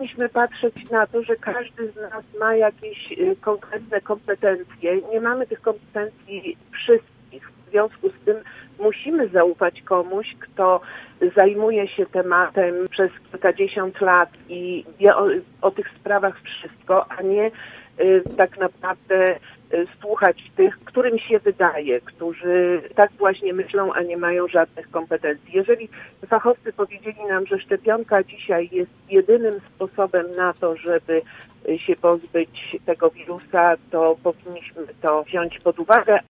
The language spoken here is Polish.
powinniśmy patrzeć na to, że każdy z nas ma jakieś konkretne kompetencje. Nie mamy tych kompetencji wszystkich. W związku z tym musimy zaufać komuś, kto zajmuje się tematem przez kilkadziesiąt lat i wie o tych sprawach wszystko, a nie tak naprawdę słuchać tych, którym się wydaje, którzy tak właśnie myślą, a nie mają żadnych kompetencji. Jeżeli fachowcy powiedzieli nam, że szczepionka dzisiaj jest jedynym sposobem na to, żeby się pozbyć tego wirusa, to powinniśmy to wziąć pod uwagę,